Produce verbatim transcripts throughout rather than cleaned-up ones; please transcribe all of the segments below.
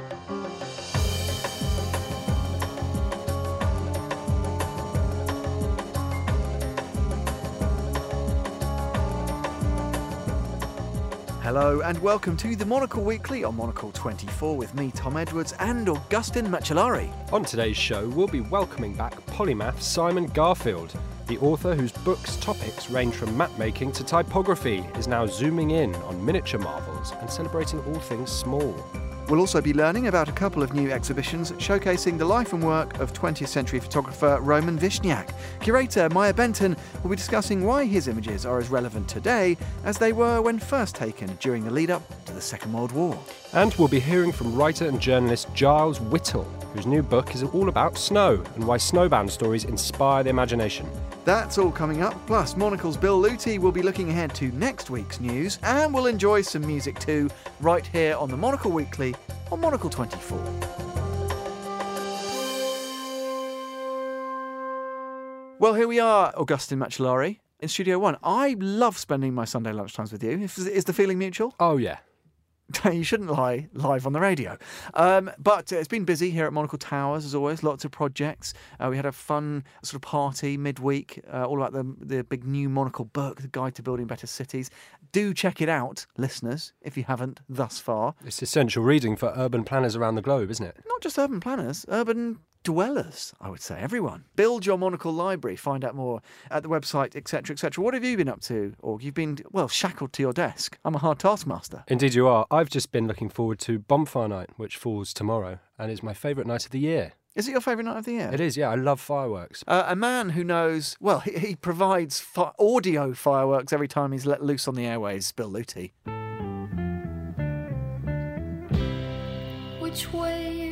Hello and welcome to the Monocle Weekly on Monocle twenty-four with me, Tom Edwards, and Augustin Macellari. On today's show, we'll be welcoming back polymath Simon Garfield. The author, whose book's topics range from map-making to typography, is now zooming in on miniature marvels and celebrating all things small. We'll also be learning about a couple of new exhibitions showcasing the life and work of twentieth century photographer Roman Vishniac. Curator Maya Benton will be discussing why his images are as relevant today as they were when first taken during the lead-up to the Second World War. And we'll be hearing from writer and journalist Giles Whittle, whose new book is all about snow and why snowbound stories inspire the imagination. That's all coming up, plus Monocle's Bill Luty will be looking ahead to next week's news, and we'll enjoy some music too, right here on the Monocle Weekly on Monocle twenty-four. Well, here we are, Augustin Macellari, in Studio One. I love spending my Sunday lunchtimes with you. Is, is the feeling mutual? Oh, yeah. You shouldn't lie live on the radio. Um, but uh, it's been busy here at Monocle Towers, as always. Lots of projects. Uh, we had a fun sort of party midweek, uh, all about the, the big new Monocle book, The Guide to Building Better Cities. Do check it out, listeners, if you haven't thus far. It's essential reading for urban planners around the globe, isn't it? Not just urban planners, urban dwellers, I would say, everyone. Build your Monocle library, find out more at the website, et cetera, et cetera. What have you been up to? Or you've been, well, shackled to your desk. I'm a hard taskmaster. Indeed you are. I've just been looking forward to Bonfire Night, which falls tomorrow, and is my favourite night of the year. Is it your favourite night of the year? It is, yeah. I love fireworks. Uh, a man who knows, well, he, he provides fi- audio fireworks every time he's let loose on the airways, Bill Luty. Which way you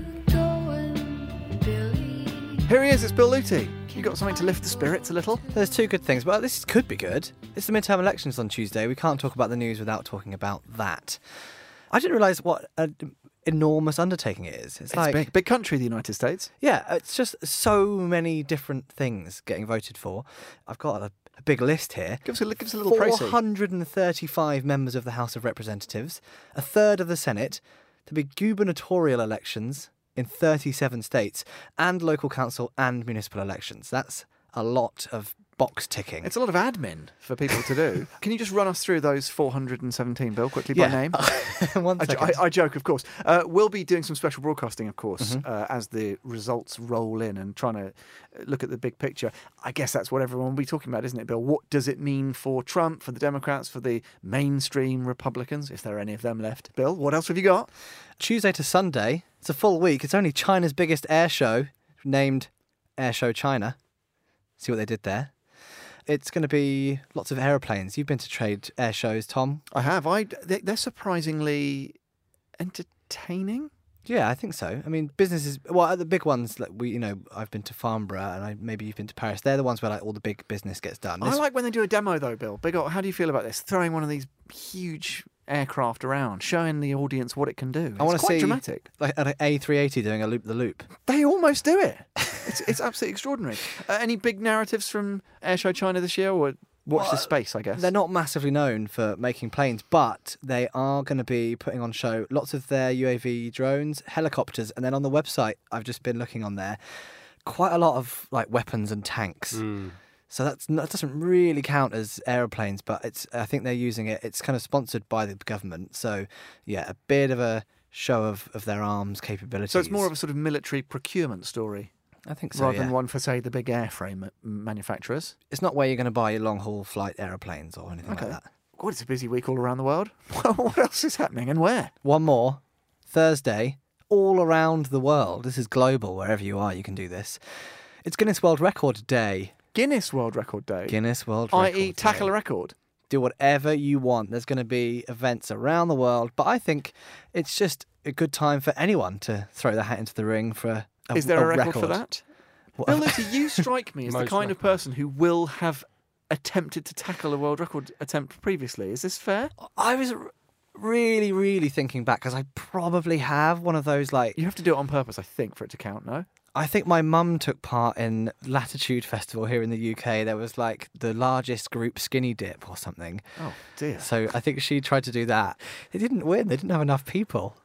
going, Billy? Here he is, it's Bill Luty. You got something to lift the spirits a little? There's two good things. Well, this could be good. It's the midterm elections on Tuesday. We can't talk about the news without talking about that. I didn't realise what an enormous undertaking it is. It's, It's like big. Big country, the United States. Yeah, it's just so many different things getting voted for. I've got a, a big list here. Give us a, give us a little précis. four hundred thirty-five members of the House of Representatives, a third of the Senate, to be gubernatorial elections in thirty-seven states, and local council and municipal elections. That's a lot of box ticking. It's a lot of admin for people to do. Can you just run us through those four hundred seventeen, Bill, quickly by Yeah. name? One I, second. I, I joke, of course. Uh, we'll be doing some special broadcasting, of course, Mhm. uh, as the results roll in and trying to look at the big picture. I guess that's what everyone will be talking about, isn't it, Bill? What does it mean for Trump, for the Democrats, for the mainstream Republicans, if there are any of them left? Bill, what else have you got? Tuesday to Sunday, it's a full week. It's only China's biggest air show, named Air Show China. See what they did there? It's going to be lots of aeroplanes. You've been to trade air shows, Tom. I have. I, they, they're surprisingly entertaining. Yeah, I think so. I mean, businesses. Well, the big ones like we, you know, I've been to Farnborough, and I, maybe you've been to Paris. They're the ones where like all the big business gets done. I This- like when they do a demo, though, Bill. Big, ol- how do you feel about this? Throwing one of these huge aircraft around, showing the audience what it can do. I want It's to quite see dramatic. like an A three eighty doing a loop the loop. They almost do it. It's it's absolutely extraordinary. Uh, any big narratives from Airshow China this year, or watch Well, the space? I guess They're not massively known for making planes, but they are going to be putting on show lots of their U A V drones, helicopters, and then on the website I've just been looking on there, quite a lot of like weapons and tanks. Mm. So that's not, that doesn't really count as aeroplanes, but it's I think they're using it. It's kind of sponsored by the government, so yeah, a bit of a show of, of their arms capabilities. So it's more of a sort of military procurement story I think so. rather yeah. than one for, say, the big airframe ma- manufacturers. It's not where you're going to buy your long haul flight aeroplanes or anything Okay. like that. God, it's a busy week all around the world. Well, what else is happening and where? One more Thursday, all around the world. This is global. Wherever you are, you can do this. It's Guinness World Record Day. Guinness World Record Day. Guinness World Record that is, tackle Day. a record. Do whatever you want. There's going to be events around the world, but I think it's just a good time for anyone to throw their hat into the ring for a, a Is there a, record, record for that? What- Bill Luty, you strike me as the Most kind of records. person who will have attempted to tackle a world record attempt previously. Is this fair? I was r- really, really thinking back because I probably have one of those like. You have to do it on purpose, I think, for it to count, no? I think my mum took part in Latitude Festival here in the U K. There was like the largest group skinny dip or something. Oh, dear. So I think she tried to do that. They didn't win. They didn't have enough people.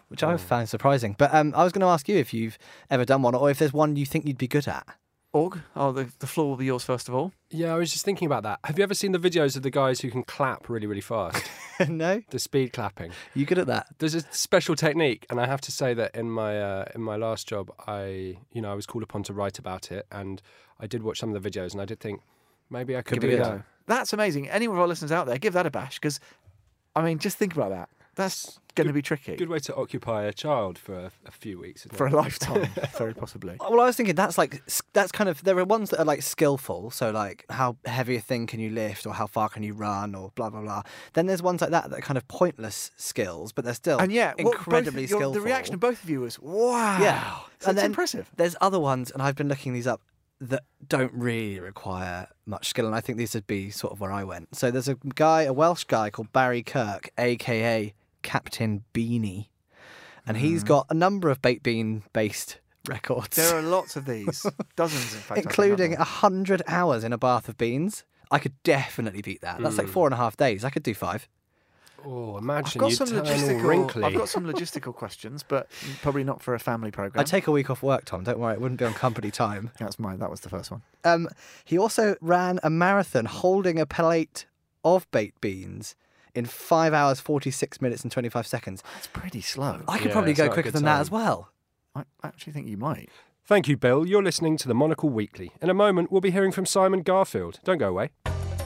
which I found surprising. But um, I was going to ask you if you've ever done one, or if there's one you think you'd be good at. Org, oh, the, the floor will be yours first of all. Yeah, I was just thinking about that. Have you ever seen the videos of the guys who can clap really, really fast? No? The speed clapping. You good at that? There's a special technique, and I have to say that in my uh, in my last job, I you know I was called upon to write about it, and I did watch some of the videos, and I did think maybe I could Give be it a that. go. That's amazing. Any of our listeners out there, give that a bash, because, I mean, just think about that. That's going to be tricky. Good way to occupy a child for a, a few weeks. Isn't For it? a lifetime, very possibly. Well, I was thinking that's like s- that's kind of there are ones that are like skillful, so like how heavy a thing can you lift, or how far can you run, or blah blah blah. Then there's ones like that that are kind of pointless skills, but they're still And yeah, what- both- incredibly your- skillful. The reaction of both of you was, wow. Yeah. So And it's then impressive. There's other ones, and I've been looking these up, that don't really require much skill, and I think these would be sort of where I went. So there's a guy, a Welsh guy called Barry Kirk, aka Captain Beanie, and he's got a number of baked bean based records, There are lots of these, dozens in fact. I think, including aren't a hundred hours in a bath of beans. I could definitely beat that. That's like four and a half days. I could do five. Oh, I've imagine got you some turn all logistical. wrinkly. I've got some logistical questions, but probably not for a family program. I take a week off work, Tom. Don't worry, it wouldn't be on company time. That's mine. That was the first one. Um, he also ran a marathon holding a plate of baked beans in five hours, forty-six minutes and twenty-five seconds. That's pretty slow. I could Yeah, probably it's go not a quicker good than that time. as well. I actually think you might. Thank you, Bill. You're listening to the Monocle Weekly. In a moment, we'll be hearing from Simon Garfield. Don't go away.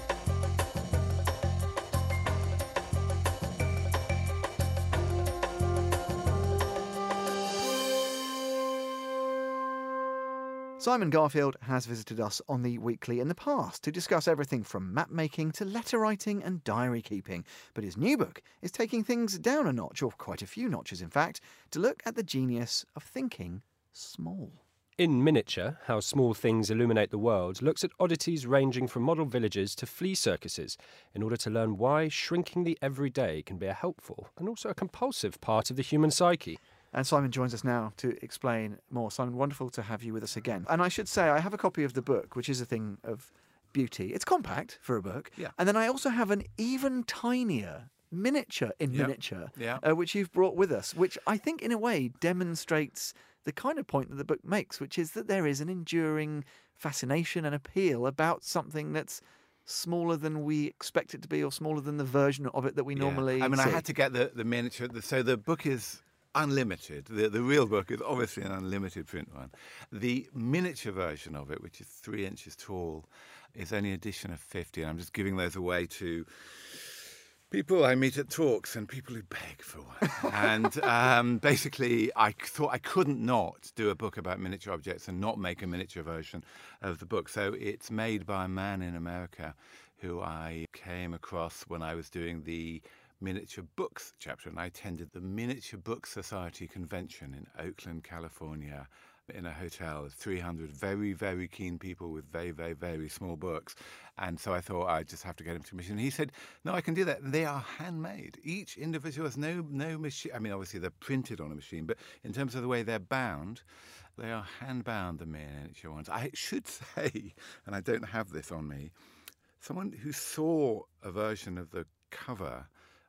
Simon Garfield has visited us on the Weekly in the past to discuss everything from map making to letter writing and diary keeping. But his new book is taking things down a notch, or quite a few notches in fact, to look at the genius of thinking small. In Miniature, How Small Things Illuminate the World looks at oddities ranging from model villages to flea circuses in order to learn why shrinking the everyday can be a helpful and also a compulsive part of the human psyche. And Simon joins us now to explain more. Simon, wonderful to have you with us again. And I should say, I have a copy of the book, which is a thing of beauty. It's compact for a book. Yeah. And then I also have an even tinier miniature in Yep. miniature, Yeah. uh, which you've brought with us, which I think in a way demonstrates the kind of point that the book makes, which is that there is an enduring fascination and appeal about something that's smaller than we expect it to be, or smaller than the version of it that we Yeah. normally I mean, I see. had to get the, the miniature. The, so the book is unlimited. The, the real book is obviously an unlimited print one. The miniature version of it, which is three inches tall, is only edition of fifty. And I'm just giving those away to people I meet at talks and people who beg for one. And um, basically, I thought I couldn't not do a book about miniature objects and not make a miniature version of the book. So it's made by a man in America who I came across when I was doing the Miniature Books chapter, and I attended the Miniature Book Society convention in Oakland, California, in a hotel of three hundred very, very keen people with very, very, very small books. And so I thought I'd just have to get him to commission. He said, no, I can do that. They are handmade. Each individual has no, no machine. I mean, obviously they're printed on a machine, but in terms of the way they're bound, they are hand-bound, the miniature ones. I should say, and I don't have this on me, someone who saw a version of the cover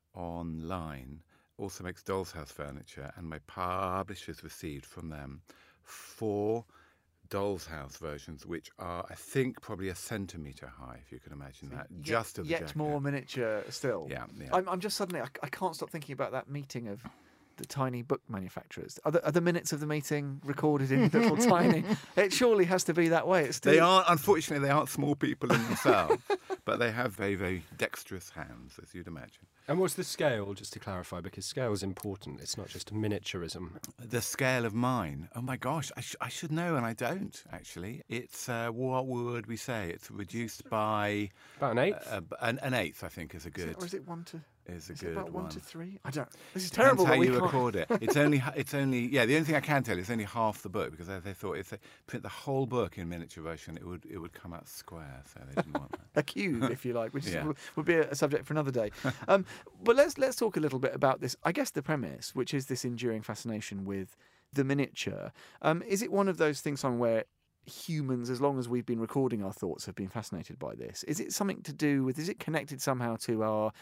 online also makes Doll's House furniture, and my publishers received from them four Doll's House versions, which are, I think, probably a centimetre high, if you can imagine that, Yet- just of the yet jacket. more miniature still. Yeah, yeah. I'm, I'm just suddenly, I, I can't stop thinking about that meeting of the tiny book manufacturers. Are the, are the minutes of the meeting recorded in little tiny? It surely has to be that way. It's still, They aren't, unfortunately, they aren't small people in themselves, but they have very, very dexterous hands, as you'd imagine. And what's the scale, just to clarify, because scale is important. It's not just miniaturism. The scale of mine, oh my gosh, I, sh- I should know, and I don't, actually. It's, uh, what would we say? It's reduced by About an eighth? uh, an, an eighth, I think, is a Is good. it, or is it one to? Is a Is good it about one, one. to three? I don't. This is Depends terrible. how but we you can't- record it. It's only, it's only, yeah. The only thing I can tell you is only half the book, because they, they thought if they print the whole book in miniature version, it would, it would come out square. So they didn't want that. A cube, if you like, which is, Yeah. would be a, a subject for another day. Um, but let's let's talk a little bit about this. I guess the premise, which is this enduring fascination with the miniature. Um, is it one of those things, Simon, where humans, as long as we've been recording our thoughts, have been fascinated by this? Is it something to do with? Is it connected somehow to our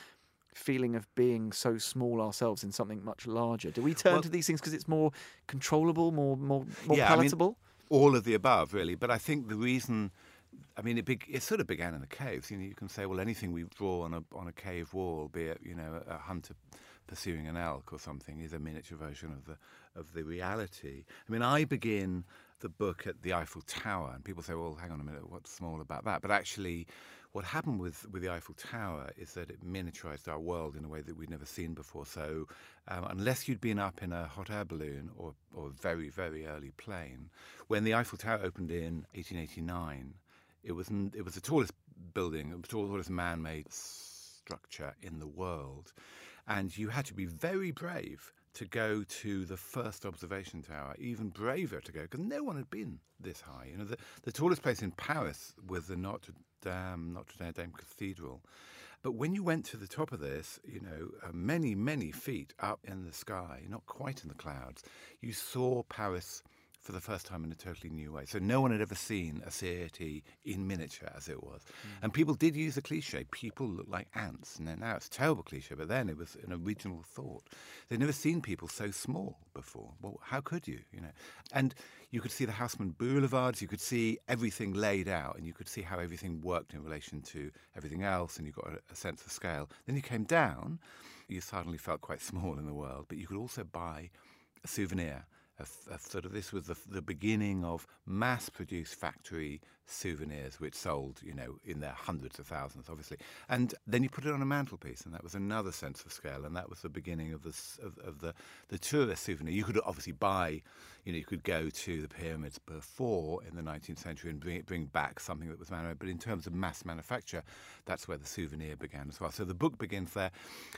feeling of being so small ourselves in something much larger? Do we turn Well- to these things because it's more controllable, more more more Yeah, I mean, palatable? all of the above, really. But I think the reason, I mean, it, beg it sort of began in the caves. You know, you can say, well, anything we draw on a on a cave wall, be it, you know, a hunter pursuing an elk or something, is a miniature version of the of the reality. I mean, I begin the book at the Eiffel Tower, and people say, well, hang on a minute, what's small about that? But actually, what happened with, with the Eiffel Tower is that it miniaturized our world in a way that we'd never seen before. So um, unless you'd been up in a hot air balloon or, or a very, very early plane, when the Eiffel Tower opened in eighteen eighty-nine, it was, n- it was the tallest building, the tallest man-made structure in the world. And you had to be very brave to go to the first observation tower, even braver to go, because no one had been this high. You know, the, the tallest place in Paris was the Notre Dame, Notre Dame Cathedral. But when you went to the top of this, you know, uh, many, many feet up in the sky, not quite in the clouds, you saw Paris for the first time in a totally new way. So no one had ever seen a city in miniature, as it was. Mm. And people did use the cliche, people look like ants. Now, now it's a terrible cliche, but then it was an original thought. They'd never seen people so small before. Well, how could you, you know? And you could see the Haussmann boulevards, you could see everything laid out, and you could see how everything worked in relation to everything else, and you got a, a sense of scale. Then you came down, you suddenly felt quite small in the world, but you could also buy a souvenir. A, a sort of this was the, the beginning of mass-produced factory souvenirs, which sold, you know, in their hundreds of thousands, obviously. And then you put it on a mantelpiece, and that was another sense of scale, and that was the beginning of the of, of the the tourist souvenir. You could obviously buy, you know, you could go to the pyramids before in the nineteenth century and bring bring back something that was man-made. But in terms of mass manufacture, that's where the souvenir began as well. So the book begins there.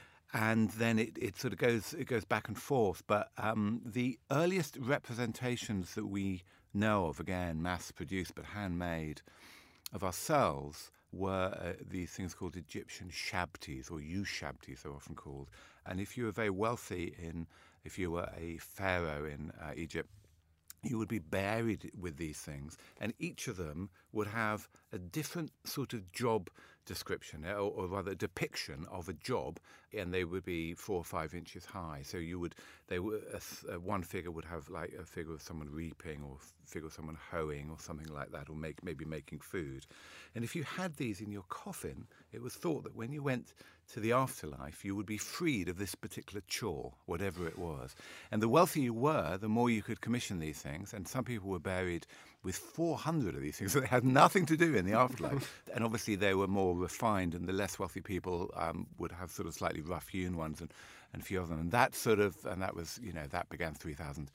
And then it, it sort of goes it goes back and forth. But um, the earliest representations that we know of, again, mass-produced but handmade, of ourselves were uh, these things called Egyptian shabtis, or ushabtis they're often called. And if you were very wealthy, in if you were a pharaoh in uh, Egypt, you would be buried with these things, and each of them would have a different sort of job description, or, or rather depiction of a job, and they would be four or five inches high. So you would, they were, uh, one figure would have like a figure of someone reaping, or a figure of someone hoeing, or something like that, or make, maybe making food. And if you had these in your coffin, it was thought that when you went to the afterlife, you would be freed of this particular chore, whatever it was. And the wealthier you were, the more you could commission these things. And some people were buried with four hundred of these things, so they had nothing to do in the afterlife. And obviously they were more refined, and the less wealthy people um, would have sort of slightly rough-hewn ones, and, and a few of them. And that sort of, and that was, you know, that began three thousand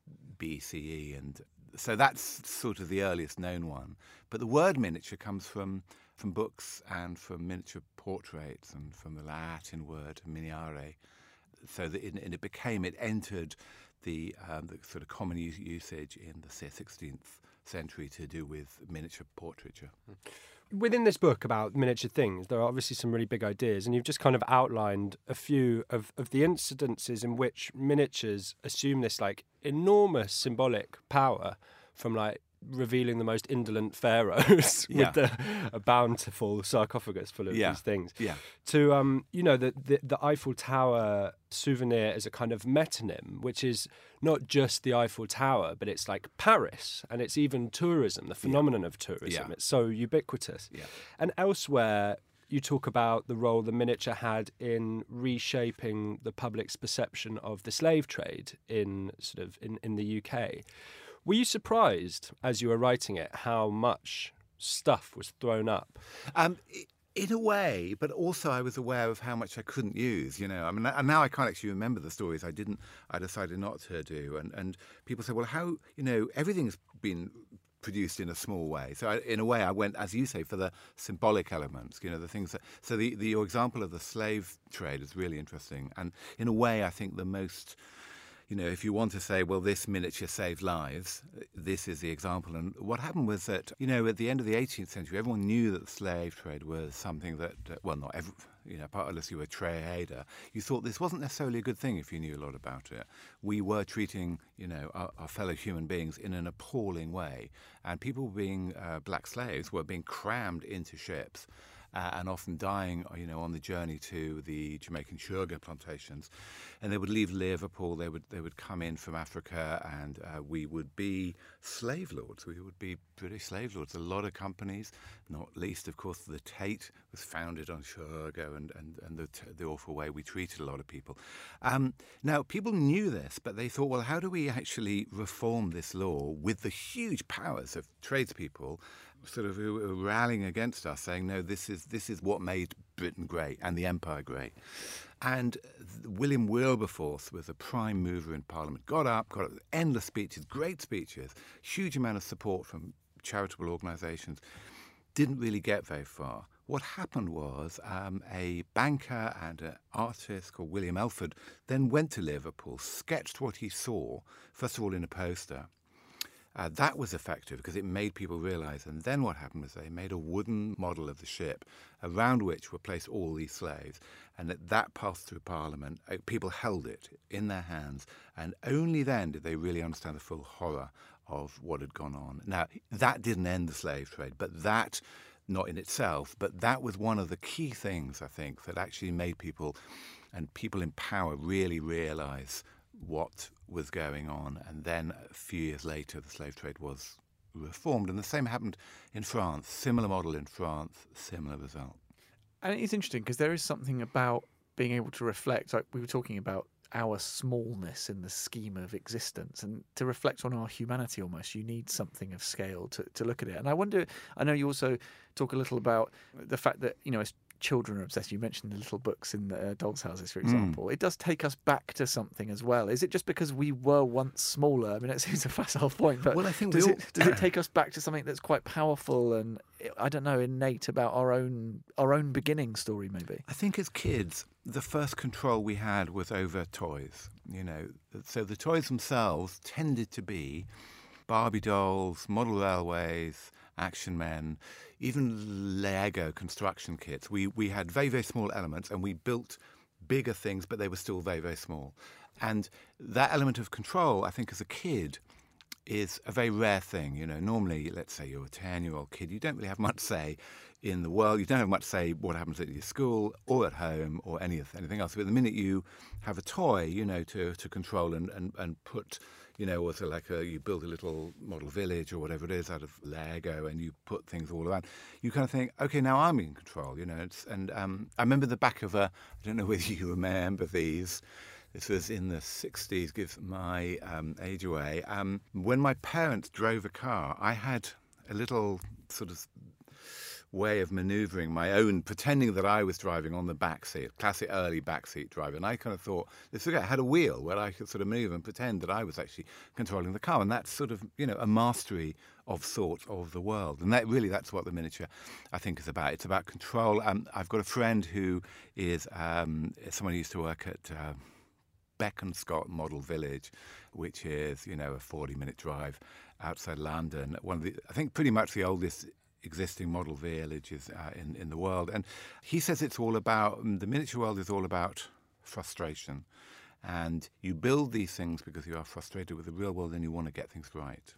B C E, and so that's sort of the earliest known one. But the word miniature comes from from books and from miniature portraits and from the Latin word miniare. So that it, and it became, it entered the, um, the sort of common use, usage in the sixteenth century to do with miniature portraiture. Within this book about miniature things, there are obviously some really big ideas, and you've just kind of outlined a few of, of the incidences in which miniatures assume this like enormous symbolic power, from like revealing the most indolent pharaohs Yeah. with the, a bountiful sarcophagus full of Yeah. these things, Yeah. to um, you know, the, the the Eiffel Tower souvenir as a kind of metonym, which is not just the Eiffel Tower, but it's like Paris, and it's even tourism, the phenomenon of tourism. Yeah. It's so ubiquitous. Yeah. And elsewhere, you talk about the role the miniature had in reshaping the public's perception of the slave trade in sort of in, in the U K. Were you surprised as you were writing it how much stuff was thrown up? Um, i- in a way, but also I was aware of how much I couldn't use, you know. I mean, and now I can't actually remember the stories I didn't, I decided not to do. And, and people say, well, how, you know, everything's been produced in a small way. So I, in a way, I went, as you say, for the symbolic elements, you know, the things that, so the, the your example of the slave trade is really interesting. And in a way, I think the most, you know, if you want to say, well, this miniature saved lives, this is the example. And what happened was that, you know, at the end of the eighteenth century, everyone knew that the slave trade was something that, uh, well, not every, you know, part unless you were a trader, you thought this wasn't necessarily a good thing if you knew a lot about it. We were treating, you know, our, our fellow human beings in an appalling way. And people being uh, black slaves were being crammed into ships uh, and often dying, you know, on the journey to the Jamaican sugar plantations. And they would leave Liverpool, they would they would come in from Africa, and uh, we would be slave lords. We would be British slave lords. A lot of companies, not least, of course, the Tate was founded on sugar and, and, and the, the awful way we treated a lot of people. Um, now, people knew this, but they thought, well, how do we actually reform this law with the huge powers of tradespeople sort of who were rallying against us, saying, no, this is this is what made Britain great and the empire great. And William Wilberforce was a prime mover in Parliament. Got up, got up, endless speeches, great speeches, huge amount of support from charitable organisations. Didn't really get very far. What happened was um, a banker and an artist called William Elford then went to Liverpool, sketched what he saw, first of all in a poster. Uh, that was effective because it made people realise. And then what happened was they made a wooden model of the ship around which were placed all these slaves. And that, that passed through Parliament. Uh, people held it in their hands. And only then did they really understand the full horror of what had gone on. Now, that didn't end the slave trade, but that, not in itself, but that was one of the key things, I think, that actually made people and people in power really realise what was going on. And then a few years later, the slave trade was reformed. And the same happened in France. Similar model in France, similar result. And it's interesting because there is something about being able to reflect, like we were talking about our smallness in the scheme of existence, and to reflect on our humanity almost, you need something of scale to, to look at it. And I wonder, I know you also talk a little about the fact that, you know, as children are obsessed, you mentioned the little books in the uh, dolls' houses, for example. Mm. It does take us back to something as well. Is it just because we were once smaller? I mean, it seems a facile point, but well, I think does, all... it, does it take us back to something that's quite powerful and, I don't know, innate about our own our own beginning story, maybe? I think as kids, the first control we had was over toys. You know, so the toys themselves tended to be Barbie dolls, model railways, Action Men, even Lego construction kits. We we had very, very small elements and we built bigger things, but they were still very, very small. And that element of control, I think, as a kid, is a very rare thing. You know, normally, let's say you're a ten-year-old kid, you don't really have much say in the world. You don't have much say what happens at your school or at home or any anything else. But the minute you have a toy, you know, to, to control and, and, and put, you know, or so like a, you build a little model village or whatever it is out of Lego and you put things all around, you kind of think, okay, now I'm in control, you know. It's, and um, I remember the back of a, I don't know whether you remember these, this was in the sixties, gives my um, age away. Um, when my parents drove a car, I had a little sort of way of manoeuvring my own, pretending that I was driving on the back seat, classic early backseat driver. And I kind of thought, this I had a wheel where I could sort of move and pretend that I was actually controlling the car. And that's sort of, you know, a mastery of sort of the world. And that really, that's what the miniature, I think, is about. It's about control. Um, I've got a friend who is um, someone who used to work at Uh, Beaconscott Model Village, which is, you know, a forty-minute drive outside London. One of the, I think, pretty much the oldest existing model villages uh, in in the world. And he says it's all about the miniature world is all about frustration, and you build these things because you are frustrated with the real world and you want to get things right.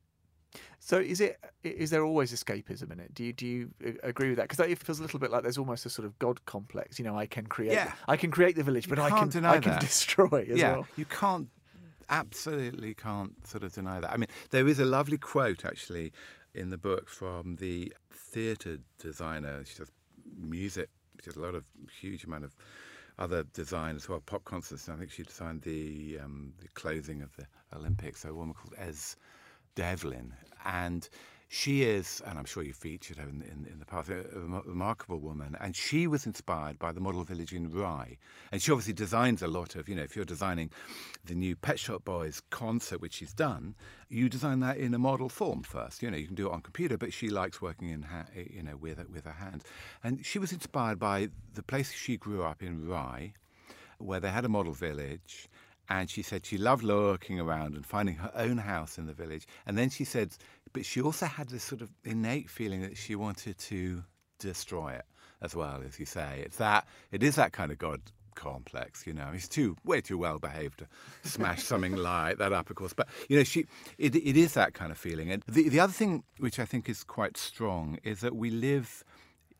So is it? Is there always escapism in it? Do you do you agree with that? Because it feels a little bit like there's almost a sort of God complex. You know, I can create, yeah. I can create the village, but you I can't can, deny I can that. destroy as yeah, well. You can't, absolutely can't sort of deny that. I mean, there is a lovely quote actually in the book from the theatre designer. She does music. She does a lot of huge amount of other design as well, pop concerts. And I think she designed the um, the clothing of the Olympics. So a woman called Ez Devlin, and she is, and I'm sure you featured her in, in, in the past, a, a remarkable woman, and she was inspired by the model village in Rye. And she obviously designs a lot of, you know, if you're designing the new Pet Shop Boys concert, which she's done, you design that in a model form first. You know, you can do it on computer, but she likes working in, ha- you know, with with her hands. And she was inspired by the place she grew up in, Rye, where they had a model village. And she said she loved looking around and finding her own house in the village. And then she said, but she also had this sort of innate feeling that she wanted to destroy it as well, as you say. It's that, it is that kind of God complex, you know. He's too, way too well behaved to smash something like that up, of course. But, you know, she, it, it is that kind of feeling. And the, the other thing which I think is quite strong is that we live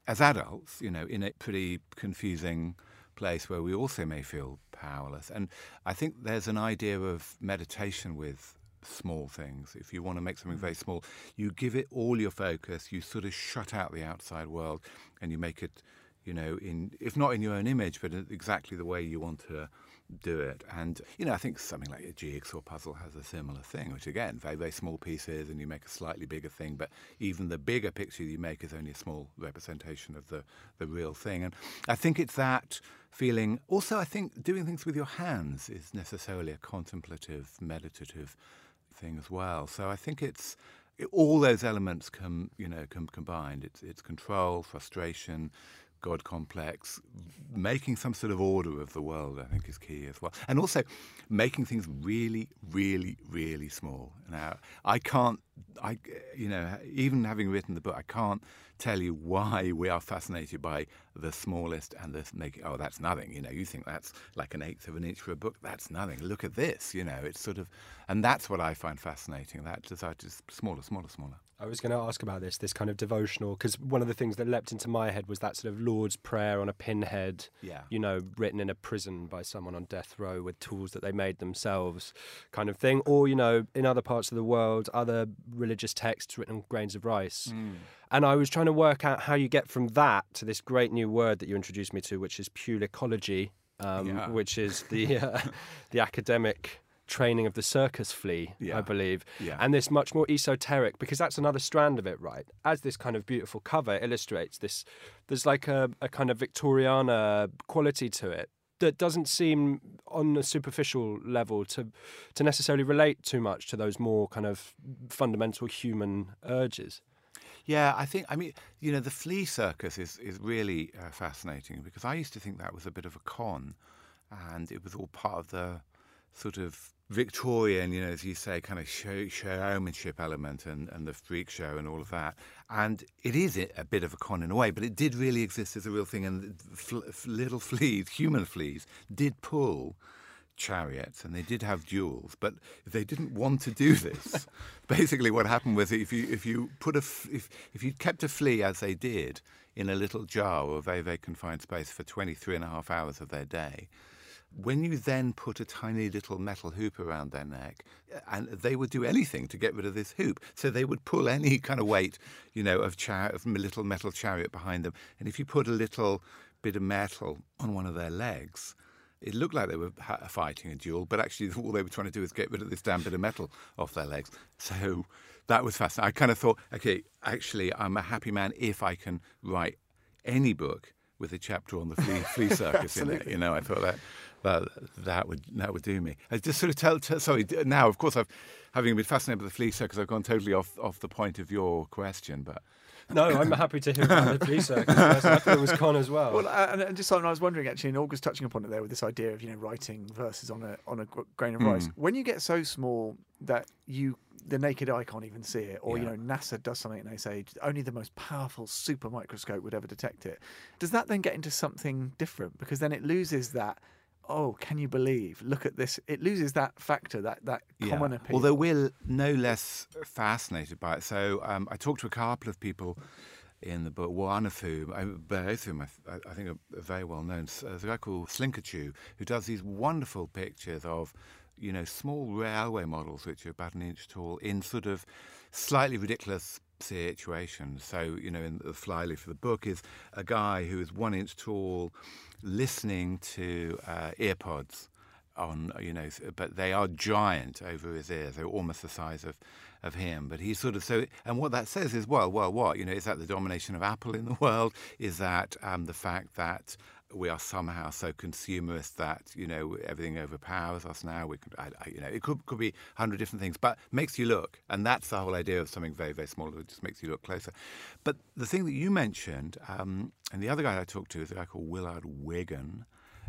as adults, you know, in a pretty confusing place where we also may feel powerless. And I think there's an idea of meditation with small things. If you want to make something very small, you give it all your focus, you sort of shut out the outside world, and you make it, you know, in if not in your own image, but exactly the way you want to do it. And, you know, I think something like a jigsaw puzzle has a similar thing, which again, very, very small pieces, and you make a slightly bigger thing, but even the bigger picture you make is only a small representation of the, the real thing. And I think it's that feeling. Also, I think doing things with your hands is necessarily a contemplative, meditative thing as well. So I think it's all those elements come, you know, come combined. It's it's control, frustration, God complex, making some sort of order of the world, I think, is key as well. And also making things really, really, really small. Now, I can't, I, you know, even having written the book, I can't tell you why we are fascinated by the smallest and the making, oh, that's nothing. You know, you think that's like an eighth of an inch for a book. That's nothing. Look at this, you know, it's sort of, and that's what I find fascinating, that desire to just smaller, smaller, smaller. I was going to ask about this, this kind of devotional, because one of the things that leapt into my head was that sort of Lord's Prayer on a pinhead, Yeah. you know, written in a prison by someone on death row with tools that they made themselves kind of thing. Or, you know, in other parts of the world, other religious texts written on grains of rice. Mm. And I was trying to work out how you get from that to this great new word that you introduced me to, which is pulicology, um, Yeah. which is the uh, the academic training of the circus flea, Yeah. I believe. Yeah. And this much more esoteric, because that's another strand of it, right? As this kind of beautiful cover illustrates, this, there's like a, a kind of Victoriana quality to it that doesn't seem on a superficial level to to necessarily relate too much to those more kind of fundamental human urges. Yeah, I think, I mean, you know, the flea circus is, is really uh, fascinating, because I used to think that was a bit of a con, and it was all part of the sort of Victorian, you know, as you say, kind of show, showmanship element and, and the freak show and all of that. And it is a bit of a con in a way, but it did really exist as a real thing. And fl- little fleas, human fleas, did pull chariots, and they did have duels, but they didn't want to do this. Basically, what happened was if you if you put a f- if if you kept a flea as they did in a little jar or a very very confined space for twenty-three and a half hours of their day, when you then put a tiny little metal hoop around their neck, and they would do anything to get rid of this hoop, so they would pull any kind of weight, you know, of char- of a little metal chariot behind them, and if you put a little bit of metal on one of their legs, it looked like they were ha- fighting a duel, but actually all they were trying to do is get rid of this damn bit of metal off their legs. So that was fascinating. I kind of thought, okay, actually, I'm a happy man if I can write any book with a chapter on the flea, flea circus in it. You know, I thought that that that would that would do me. I just sort of tell, tell sorry. Now, of course, I've having been fascinated with the flea circus, I've gone totally off off the point of your question, but. No, I'm happy to hear about the flea circus. I thought it was con as well. Well, uh, and, and just something I was wondering actually, and August touching upon it there with this idea of, you know, writing verses on a on a gr- grain of rice. When you get so small that you the naked eye can't even see it, or Yeah. you know, NASA does something and they say only the most powerful super microscope would ever detect it. Does that then get into something different? Because then it loses that. Oh, can you believe? Look at this. It loses that factor, that that common Yeah. appeal. Although we're no less fascinated by it. So um, I talked to a couple of people in the book, one of whom, I- both of whom I, th- I think are very well known. So there's a guy called Slinkerchew who does these wonderful pictures of, you know, small railway models which are about an inch tall in sort of slightly ridiculous situations. So, you know, in the flyleaf of the book is a guy who is one inch tall listening to uh, earpods on, you know, but they are giant over his ears. They're almost the size of, of him. But he's sort of so, and what that says is, well, well, what? You know, is that the domination of Apple in the world? Is that um, the fact that we are somehow so consumerist that, you know, everything overpowers us now? We could, I, I, you know, it could could be a hundred different things, but makes you look, and that's the whole idea of something very very small. It just makes you look closer. But the thing that you mentioned, um, and the other guy I talked to is a guy called Willard Wigan,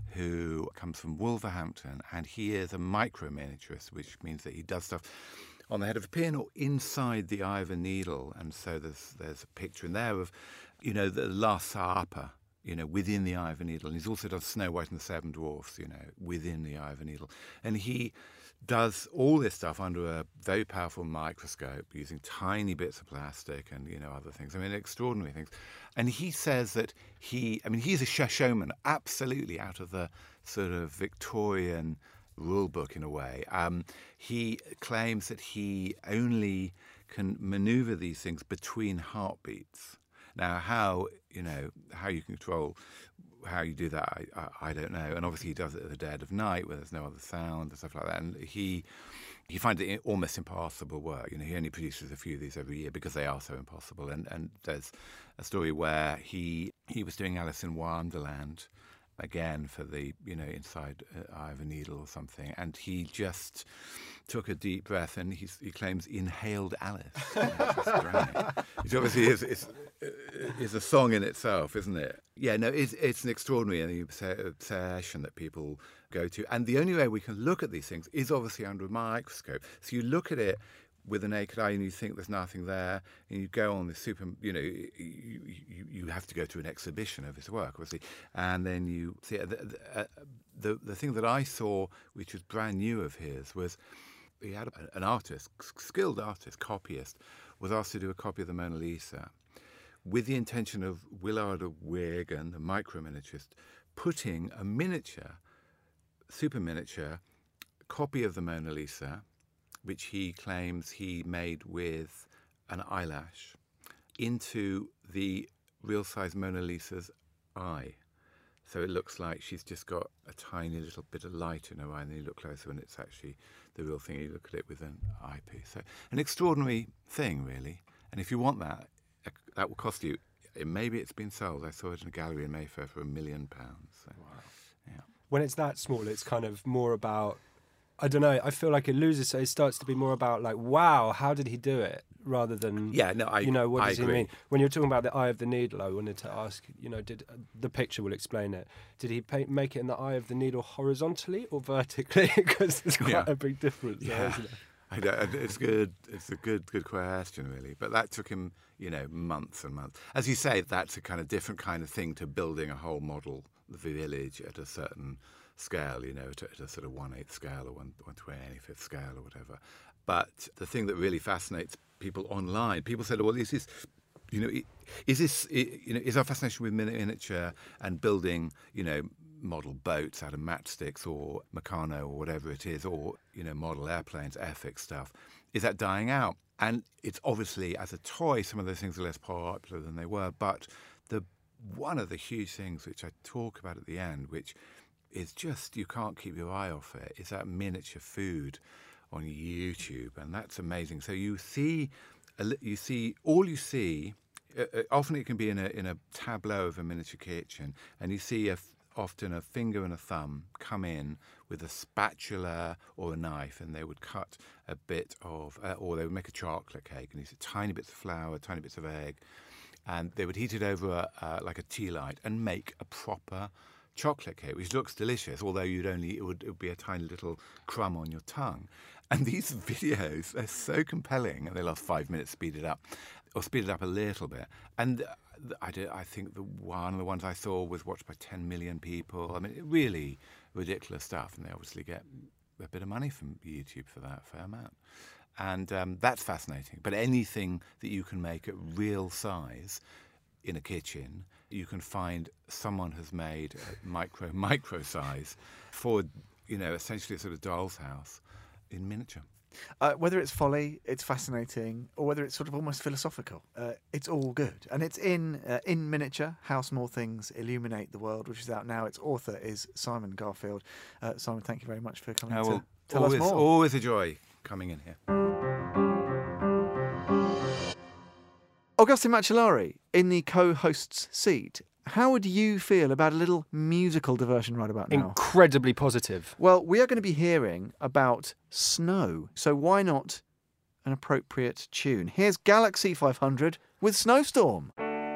who comes from Wolverhampton, and he is a micro miniaturist, which means that he does stuff on the head of a pin or inside the eye of a needle. And so there's there's a picture in there of, you know, the Last Supper, you know, within the eye of a needle. And he's also done Snow White and the Seven Dwarfs, you know, within the eye of a needle. And he does all this stuff under a very powerful microscope using tiny bits of plastic and, you know, other things. I mean, extraordinary things. And he says that he, I mean, he's a sh- showman, absolutely out of the sort of Victorian rule book in a way. Um, he claims that he only can maneuver these things between heartbeats. Now, how, you know, how you control how you do that, I, I, I don't know. And obviously he does it at the dead of night where there's no other sound and stuff like that. And he he finds it almost impossible work. You know, he only produces a few of these every year because they are so impossible. And and there's a story where he he was doing Alice in Wonderland again for the, you know, inside uh, eye of a needle or something, and he just took a deep breath and he's, he claims inhaled Alice. Which obviously is, is is a song in itself, isn't it? Yeah, no, it's it's an extraordinary obsession that people go to, and the only way we can look at these things is obviously under a microscope. So you look at it with the naked eye and you think there's nothing there, and you go on the super, you know, you, you, you have to go to an exhibition of his work, obviously, and then you see the, the, uh, the the thing that I saw, which was brand new of his, was he had a, an artist, skilled artist, copyist, was asked to do a copy of the Mona Lisa, with the intention of Willard Wigan, the micro-miniaturist, putting a miniature, super miniature copy of the Mona Lisa, which he claims he made with an eyelash, into the real-size Mona Lisa's eye. So it looks like she's just got a tiny little bit of light in her eye, and then you look closer and it's actually the real thing. You look at it with an eyepiece. So an extraordinary thing, really. And if you want that, that will cost you, maybe it's been sold. I saw it in a gallery in Mayfair for a million pounds. So, wow. Yeah. When it's that small, it's kind of more about, I don't know, I feel like it loses, so it starts to be more about like, wow, how did he do it? Rather than, yeah, no, I, you know, what I does agree. he mean? When you're talking about the eye of the needle, I wanted to ask, you know, did the picture will explain it. Did he paint, make it in the eye of the needle horizontally or vertically? Because there's quite Yeah. a big difference there, Yeah. isn't it? I don't, it's good. It's a good, good question, really. But that took him, you know, months and months. As you say, that's a kind of different kind of thing to building a whole model, the village at a certain scale, you know, at a, at a sort of one-eighth scale or one one twenty-fifth scale or whatever. But the thing that really fascinates people online, people said, well, is this, you know, is this, you know, is our fascination with miniature and building, you know, model boats out of matchsticks or Meccano or whatever it is, or, you know, model airplanes, airfix stuff, is that dying out? And it's obviously, as a toy, some of those things are less popular than they were. But the one of the huge things which I talk about at the end, which is just, you can't keep your eye off it, is that miniature food on YouTube. And that's amazing. So you see, you see, all you see, uh, often it can be in a, in a tableau of a miniature kitchen, and you see a often a finger and a thumb come in with a spatula or a knife, and they would cut a bit of, uh, or they would make a chocolate cake, and you see tiny bits of flour, tiny bits of egg, and they would heat it over a, uh, like a tea light and make a proper chocolate cake, which looks delicious, although you'd only, it would, it would be a tiny little crumb on your tongue. And these videos, they're so compelling, and they last five minutes, speed it up, or speed it up a little bit. And I, did, I think the one of the ones I saw was watched by ten million people. I mean, really ridiculous stuff, and they obviously get a bit of money from YouTube for that, fair amount. And um, that's fascinating. But anything that you can make at real size in a kitchen, you can find someone has made a micro, micro size for, you know, essentially a sort of doll's house in miniature. Uh, whether it's folly, it's fascinating, or whether it's sort of almost philosophical, uh, it's all good. And it's in uh, in miniature, How Small Things Illuminate the World, which is out now. Its author is Simon Garfield. Uh, Simon, thank you very much for coming Oh, to well, tell always, us more. Always a joy coming in here. Augustine Macellari, in the co-host's seat, how would you feel about a little musical diversion right about now? Incredibly positive. Well, we are going to be hearing about snow, so why not an appropriate tune? Here's Galaxy five hundred with Snowstorm.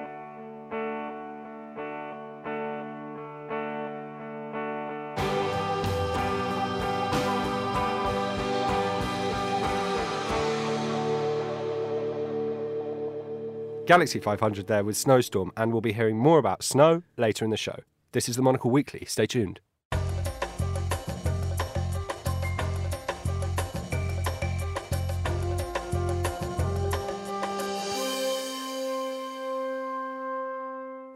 Galaxy five hundred there with Snowstorm, and we'll be hearing more about snow later in the show. This is the Monocle Weekly. Stay tuned.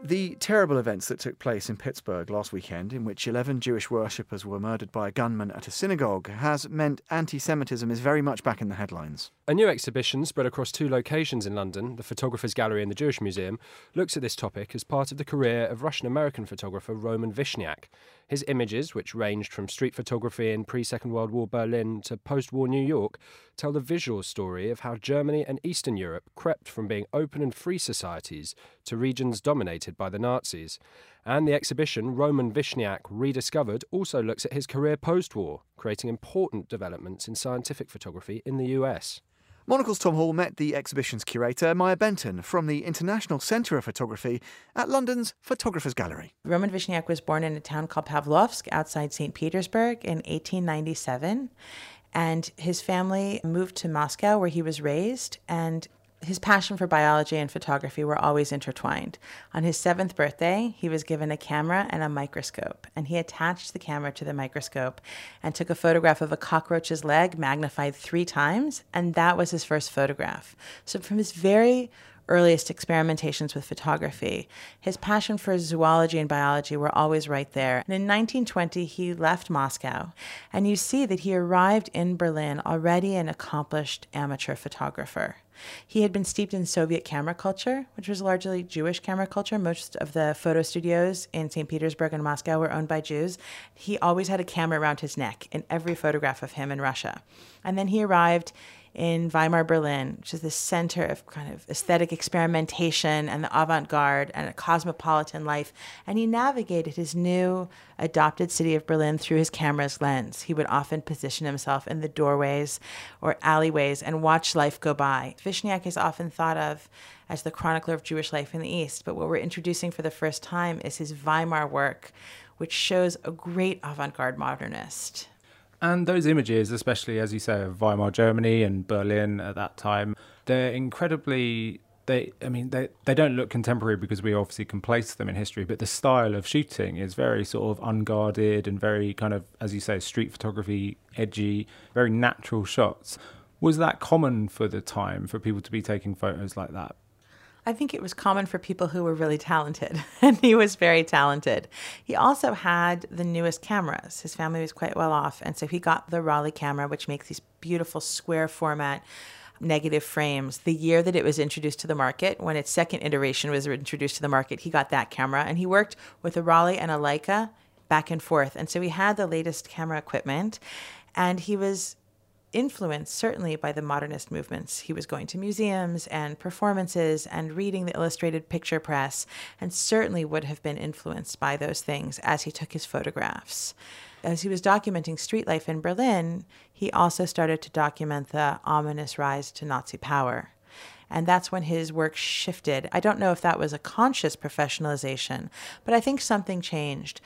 The terrible events that took place in Pittsburgh last weekend, in which eleven Jewish worshippers were murdered by a gunman at a synagogue, has meant anti-Semitism is very much back in the headlines. A new exhibition spread across two locations in London, the Photographers Gallery and the Jewish Museum, looks at this topic as part of the career of Russian-American photographer Roman Vishniak. His images, which ranged from street photography in pre-Second World War Berlin to post-war New York, tell the visual story of how Germany and Eastern Europe crept from being open and free societies to regions dominated by the Nazis. And the exhibition, Roman Vishniak Rediscovered, also looks at his career post-war, creating important developments in scientific photography in the U S. Monocle's Tom Hall met the exhibition's curator, Maya Benton, from the International Centre of Photography at London's Photographers Gallery. Roman Vishniak was born in a town called Pavlovsk outside Saint Petersburg in eighteen ninety-seven. And his family moved to Moscow, where he was raised, and his passion for biology and photography were always intertwined. On his seventh birthday, he was given a camera and a microscope, and he attached the camera to the microscope and took a photograph of a cockroach's leg magnified three times, and that was his first photograph. So from his very earliest experimentations with photography, his passion for zoology and biology were always right there. And in nineteen twenty, he left Moscow, and you see that he arrived in Berlin already an accomplished amateur photographer. He had been steeped in Soviet camera culture, which was largely Jewish camera culture. Most of the photo studios in Saint Petersburg and Moscow were owned by Jews. He always had a camera around his neck in every photograph of him in Russia. And then he arrived in Weimar, Berlin, which is the center of kind of aesthetic experimentation and the avant-garde and a cosmopolitan life. And he navigated his new adopted city of Berlin through his camera's lens. He would often position himself in the doorways or alleyways and watch life go by. Vishniak is often thought of as the chronicler of Jewish life in the East, but what we're introducing for the first time is his Weimar work, which shows a great avant-garde modernist. And those images, especially, as you say, of Weimar, Germany and Berlin at that time, they're incredibly, they, I mean, they, they don't look contemporary because we obviously can place them in history, but the style of shooting is very sort of unguarded and very kind of, as you say, street photography, edgy, very natural shots. Was that common for the time, for people to be taking photos like that? I think it was common for people who were really talented, and he was very talented. He also had the newest cameras. His family was quite well off, and so he got the Raleigh camera, which makes these beautiful square format negative frames. The year that it was introduced to the market, when its second iteration was introduced to the market, he got that camera, and he worked with a Raleigh and a Leica back and forth. And so he had the latest camera equipment, and he was influenced certainly by the modernist movements. He was going to museums and performances and reading the illustrated picture press, and certainly would have been influenced by those things as he took his photographs. As he was documenting street life in Berlin, he also started to document the ominous rise to Nazi power. And that's when his work shifted. I don't know if that was a conscious professionalization, but I think something changed.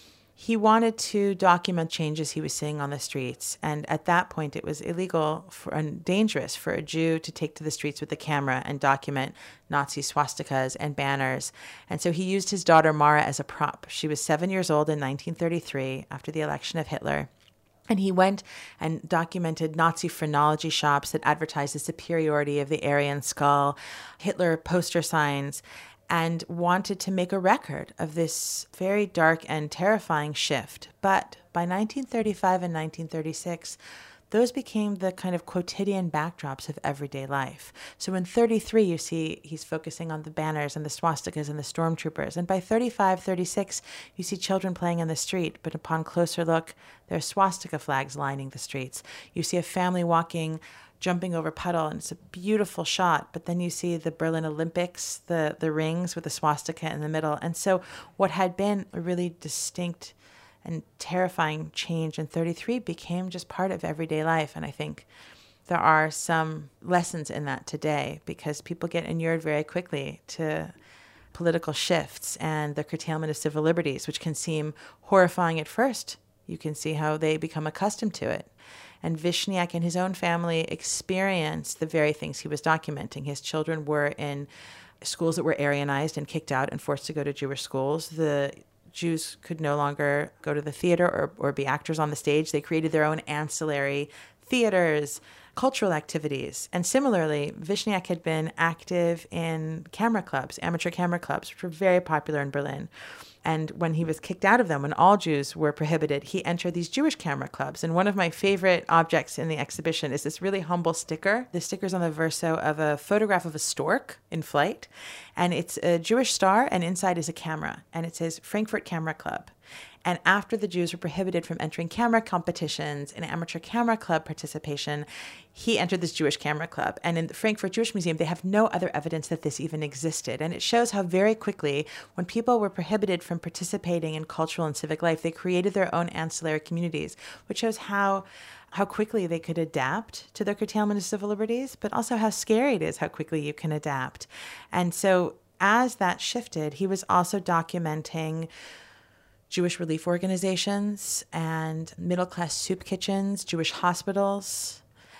He wanted to document changes he was seeing on the streets, and at that point it was illegal for, and dangerous for a Jew to take to the streets with a camera and document Nazi swastikas and banners. And so he used his daughter Mara as a prop. She was seven years old in nineteen thirty-three, after the election of Hitler. And he went and documented Nazi phrenology shops that advertised the superiority of the Aryan skull, Hitler poster signs, and wanted to make a record of this very dark and terrifying shift. But by nineteen thirty-five and nineteen thirty-six, those became the kind of quotidian backdrops of everyday life. So in thirty-three, you see he's focusing on the banners and the swastikas and the stormtroopers. And by thirty-five, thirty-six, you see children playing in the street, but upon closer look, there are swastika flags lining the streets. You see a family walking, jumping over puddle, and it's a beautiful shot. But then you see the Berlin Olympics, the, the rings with the swastika in the middle. And so what had been a really distinct and terrifying change in thirty-three became just part of everyday life. And I think there are some lessons in that today, because people get inured very quickly to political shifts and the curtailment of civil liberties, which can seem horrifying at first. You can see how they become accustomed to it. And Vishniak and his own family experienced the very things he was documenting. His children were in schools that were Aryanized and kicked out and forced to go to Jewish schools. The Jews could no longer go to the theater or, or be actors on the stage. They created their own ancillary theaters, cultural activities. And similarly, Vishniak had been active in camera clubs, amateur camera clubs, which were very popular in Berlin. And when he was kicked out of them, when all Jews were prohibited, he entered these Jewish camera clubs. And one of my favorite objects in the exhibition is this really humble sticker. The sticker's on the verso of a photograph of a stork in flight. And it's a Jewish star, and inside is a camera. And it says Frankfurt Camera Club. And after the Jews were prohibited from entering camera competitions and amateur camera club participation, he entered this Jewish camera club. And in the Frankfurt Jewish Museum, they have no other evidence that this even existed. And it shows how very quickly, when people were prohibited from participating in cultural and civic life, they created their own ancillary communities, which shows how how quickly they could adapt to their curtailment of civil liberties, but also how scary it is how quickly you can adapt. And so as that shifted, he was also documenting Jewish relief organizations and middle-class soup kitchens, Jewish hospitals,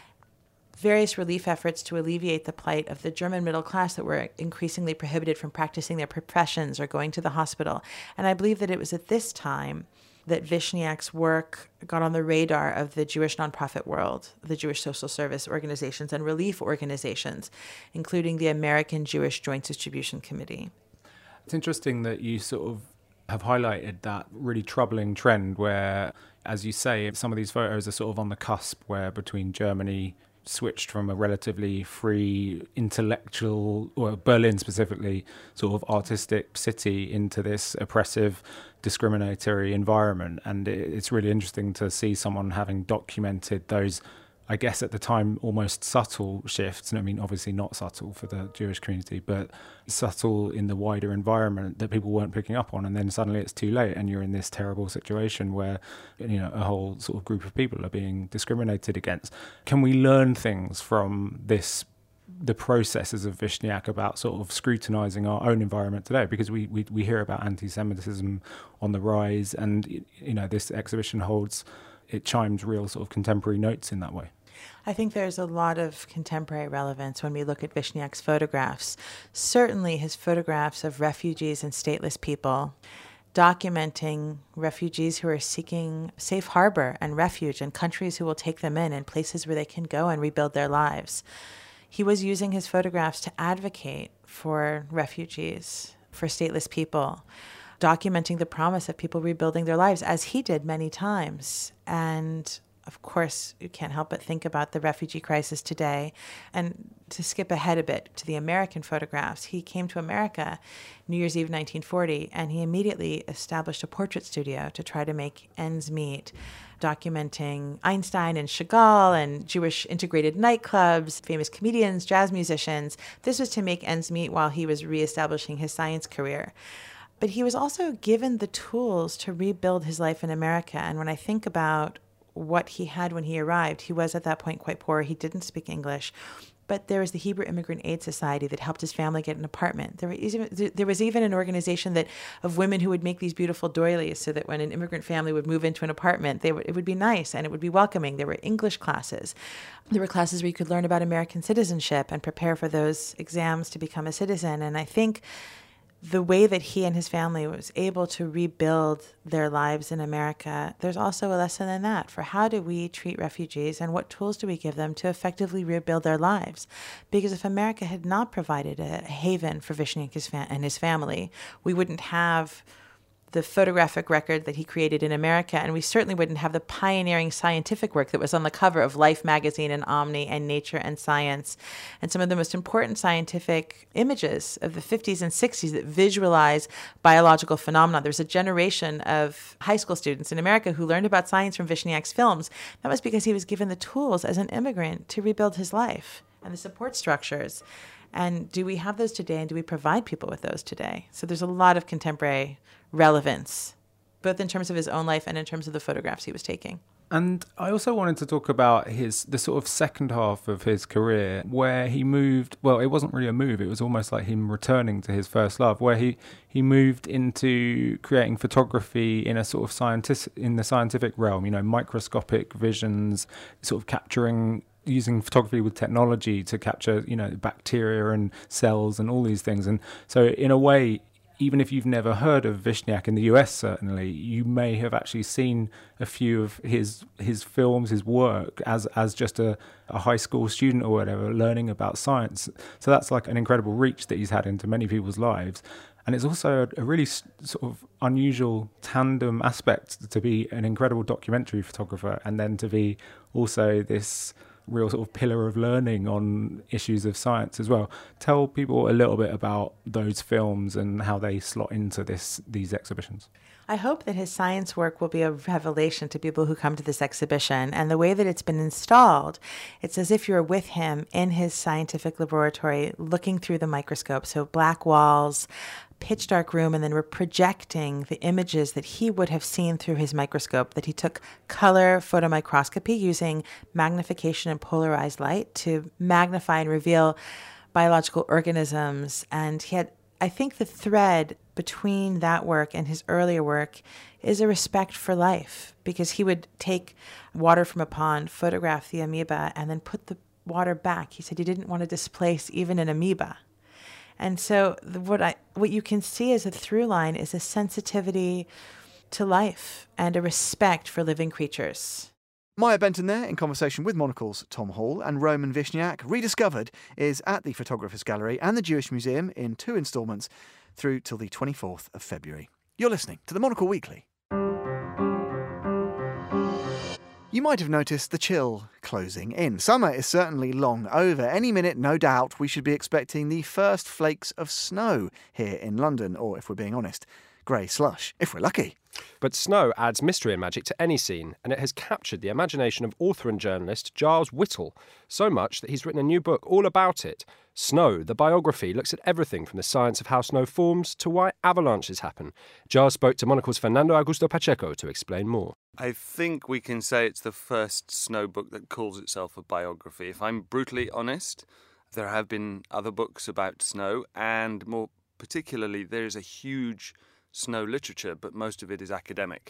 various relief efforts to alleviate the plight of the German middle class that were increasingly prohibited from practicing their professions or going to the hospital. And I believe that it was at this time that Vishniak's work got on the radar of the Jewish nonprofit world, the Jewish social service organizations and relief organizations, including the American Jewish Joint Distribution Committee. It's interesting that you sort of have highlighted that really troubling trend where, as you say, some of these photos are sort of on the cusp where between Germany switched from a relatively free intellectual, or Berlin specifically, sort of artistic city into this oppressive, discriminatory environment. And it's really interesting to see someone having documented those, I guess at the time, almost subtle shifts. And I mean, obviously not subtle for the Jewish community, but subtle in the wider environment that people weren't picking up on. And then suddenly it's too late and you're in this terrible situation where, you know, a whole sort of group of people are being discriminated against. Can we learn things from this, the processes of Vishniak about sort of scrutinizing our own environment today? Because we, we, we hear about anti-Semitism on the rise, and, you know, this exhibition holds, it chimes real sort of contemporary notes in that way. I think there's a lot of contemporary relevance when we look at Vishniak's photographs. Certainly his photographs of refugees and stateless people, documenting refugees who are seeking safe harbor and refuge and countries who will take them in and places where they can go and rebuild their lives. He was using his photographs to advocate for refugees, for stateless people, documenting the promise of people rebuilding their lives, as he did many times. And of course, you can't help but think about the refugee crisis today. And to skip ahead a bit to the American photographs, he came to America New Year's Eve nineteen forty, and he immediately established a portrait studio to try to make ends meet, documenting Einstein and Chagall and Jewish integrated nightclubs, famous comedians, jazz musicians. This was to make ends meet while he was reestablishing his science career. But he was also given the tools to rebuild his life in America. And when I think about what he had when he arrived, he was at that point quite poor. He didn't speak English. But there was the Hebrew Immigrant Aid Society that helped his family get an apartment. There, were even, there was even an organization that of women who would make these beautiful doilies so that when an immigrant family would move into an apartment, they would, it would be nice and it would be welcoming. There were English classes. There were classes where you could learn about American citizenship and prepare for those exams to become a citizen. And I think the way that he and his family was able to rebuild their lives in America, there's also a lesson in that for how do we treat refugees and what tools do we give them to effectively rebuild their lives? Because if America had not provided a haven for Vishniak and his family, we wouldn't have the photographic record that he created in America, and we certainly wouldn't have the pioneering scientific work that was on the cover of Life magazine and Omni and Nature and Science, and some of the most important scientific images of the fifties and sixties that visualize biological phenomena. There's a generation of high school students in America who learned about science from Vishniak's films. That was because he was given the tools as an immigrant to rebuild his life and the support structures. And do we have those today, and do we provide people with those today? So there's a lot of contemporary relevance, both in terms of his own life and in terms of the photographs he was taking. And I also wanted to talk about his the sort of second half of his career where he moved, well, it wasn't really a move, it was almost like him returning to his first love, where he, he moved into creating photography in a sort of scientific, in the scientific realm, you know, microscopic visions, sort of capturing, using photography with technology to capture, you know, bacteria and cells and all these things. And so in a way, even if you've never heard of Vishniak in the U S, certainly, you may have actually seen a few of his his films, his work, as as just a, a high school student or whatever, learning about science. So that's like an incredible reach that he's had into many people's lives. And it's also a, a really s- sort of unusual tandem aspect to be an incredible documentary photographer and then to be also this real sort of pillar of learning on issues of science as well. Tell people a little bit about those films and how they slot into this these exhibitions. I hope that his science work will be a revelation to people who come to this exhibition. And the way that it's been installed, it's as if you're with him in his scientific laboratory looking through the microscope. So black walls, pitch dark room, and then we're projecting the images that he would have seen through his microscope, that he took color photomicroscopy using magnification and polarized light to magnify and reveal biological organisms. And he had, I think the thread between that work and his earlier work is a respect for life, because he would take water from a pond, photograph the amoeba, and then put the water back. He said he didn't want to displace even an amoeba. And so the, what I what you can see as a through line is a sensitivity to life and a respect for living creatures. Maya Benton there in conversation with Monocle's Tom Hall, and Roman Vishniak, Rediscovered, is at the Photographers Gallery and the Jewish Museum in two instalments through till the twenty-fourth of February. You're listening to the Monocle Weekly. You might have noticed the chill closing in. Summer is certainly long over. Any minute, no doubt, we should be expecting the first flakes of snow here in London, or if we're being honest, grey slush, if we're lucky. But snow adds mystery and magic to any scene, and it has captured the imagination of author and journalist Giles Whittle, so much that he's written a new book all about it. Snow, the biography, looks at everything from the science of how snow forms to why avalanches happen. Giles spoke to Monocle's Fernando Augusto Pacheco to explain more. I think we can say it's the first snow book that calls itself a biography. If I'm brutally honest, there have been other books about snow, and more particularly, there is a huge snow literature, but most of it is academic.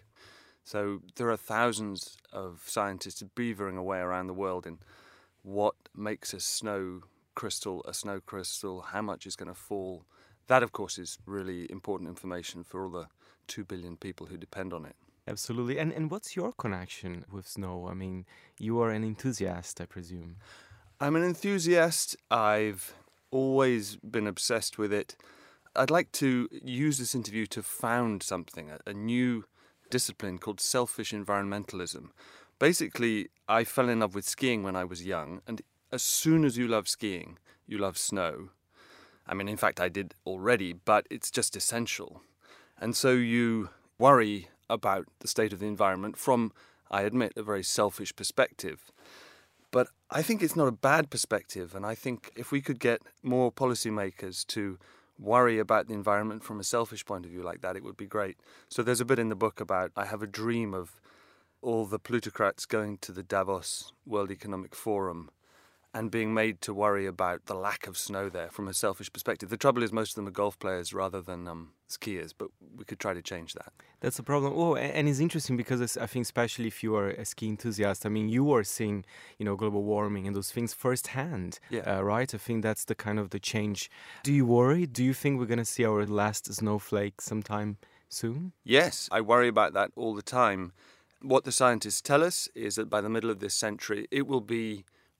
So there are thousands of scientists beavering away around the world in what makes a snow crystal a snow crystal, how much is going to fall. That, of course, is really important information for all the two billion people who depend on it. Absolutely. And and what's your connection with snow? I mean, you are an enthusiast, I presume. I'm an enthusiast. I've always been obsessed with it. I'd like to use this interview to found something, a, a new discipline called selfish environmentalism. Basically, I fell in love with skiing when I was young, and as soon as you love skiing, you love snow. I mean, in fact, I did already, but it's just essential. And so you worry about the state of the environment from, I admit, a very selfish perspective. But I think it's not a bad perspective, and I think if we could get more policymakers to worry about the environment from a selfish point of view like that, it would be great. So there's a bit in the book about, I have a dream of all the plutocrats going to the Davos World Economic Forum and being made to worry about the lack of snow there from a selfish perspective. The trouble is most of them are golf players rather than um, skiers, but we could try to change that. That's the problem. Oh, a- and it's interesting because it's- I think especially if you are a ski enthusiast, I mean, you are seeing, you know, global warming and those things firsthand, Yeah. uh, right? I think that's the kind of the change. Do you worry? Do you think we're going to see our last snowflake sometime soon? Yes, I worry about that all the time. What the scientists tell us is that by the middle of this century, it will be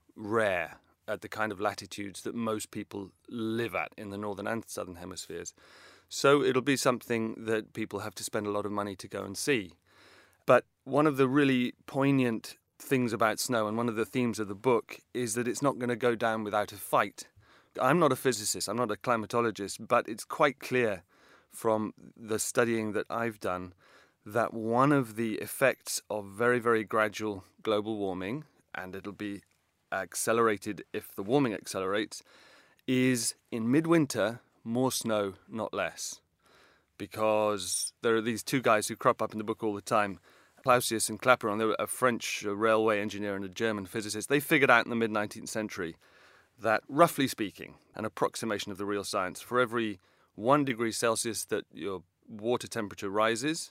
rare at the kind of latitudes that most people live at in the northern and southern hemispheres. So it'll be something that people have to spend a lot of money to go and see. But one of the really poignant things about snow, and one of the themes of the book, is that it's not going to go down without a fight. I'm not a physicist, I'm not a climatologist, but it's quite clear from the studying that I've done that one of the effects of very, very gradual global warming, and it'll be accelerated if the warming accelerates, is in midwinter more snow, not less. Because there are these two guys who crop up in the book all the time, Clausius and Clapeyron. They were a French railway engineer and a German physicist. They figured out in the mid-nineteenth century that, roughly speaking, an approximation of the real science, for every one degree Celsius that your water temperature rises,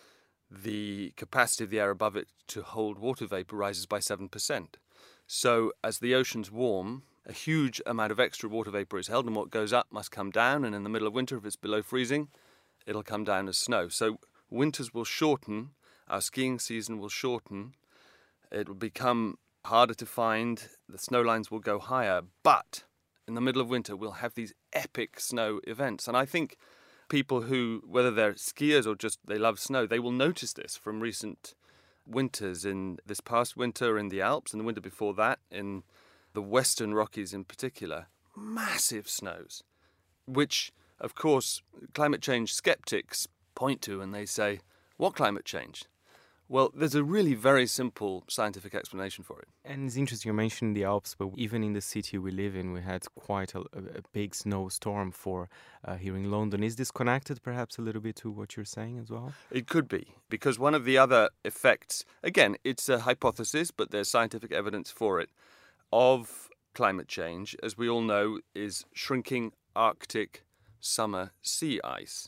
the capacity of the air above it to hold water vapor rises by seven percent. So as the oceans warm, a huge amount of extra water vapor is held, and what goes up must come down, and in the middle of winter, if it's below freezing, it'll come down as snow. So winters will shorten, our skiing season will shorten, it will become harder to find, the snow lines will go higher, but in the middle of winter we'll have these epic snow events. And I think people who, whether they're skiers or just they love snow, they will notice this from recent winters. In this past winter in the Alps and the winter before that in the Western Rockies in particular, massive snows, which of course climate change skeptics point to and they say, what climate change? Well, there's a really very simple scientific explanation for it. And it's interesting you mentioned the Alps, but even in the city we live in, we had quite a, a big snowstorm for uh, here in London. Is this connected perhaps a little bit to what you're saying as well? It could be, because one of the other effects, again, it's a hypothesis, but there's scientific evidence for it, of climate change, as we all know, is shrinking Arctic summer sea ice.